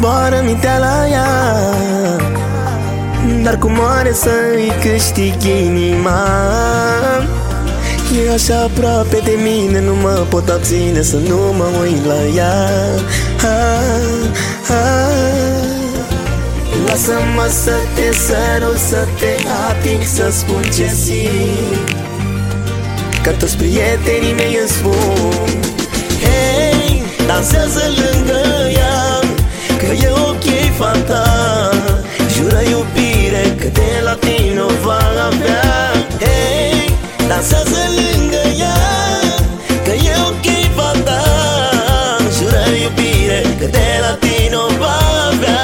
zboară mintea la ea, dar cum oare să-i câștig inima? E așa aproape de mine, nu mă pot abține să nu mă uit la ea. Lasă-mă să te sărut, să te ating, să spun ce simt, că toți prietenii mei îmi spun: hei, dansează lângă ea, că e ok fata, jură iubire că de la tine o va avea. Hei, dansează lângă ea, că e ok fata, jură iubire că de la tine o va avea.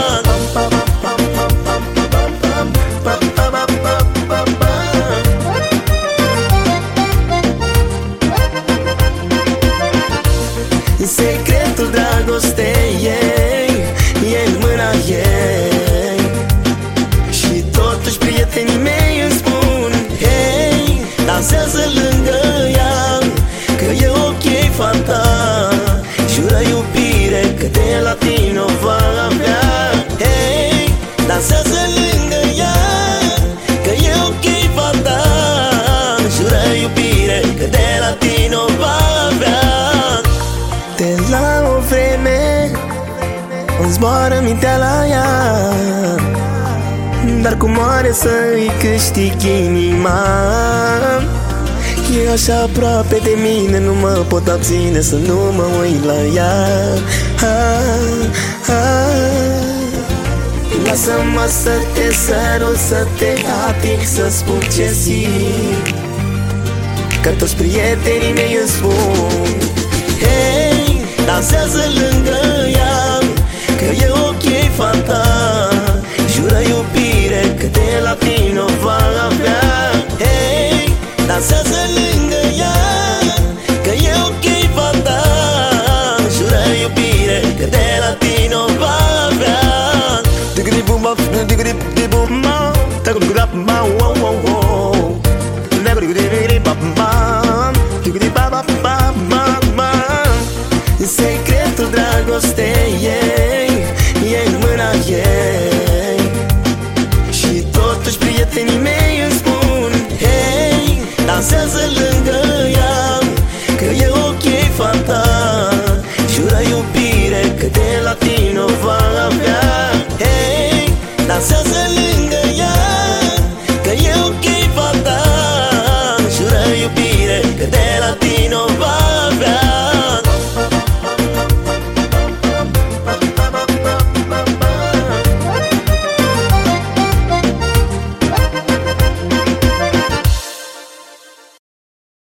Secretul dragostei ei e în mâna ei, și totuși prietenii mei îmi spun: hei, dansează lângă ea, că e ok fata, jură iubire că de la tine o va avea. Hei, dansează lângă ea, că e ok fata, jură iubire că de la tine o va avea. De la o vreme îmi zboară mintea la ea, dar cum oare să-i câștig inima? E așa aproape de mine, nu mă pot abține să nu mă uit la ea. Lasă-mă să te sărut, să te ating, să spun ce simt, că toți prietenii mei îmi spun: hei, dansează lângă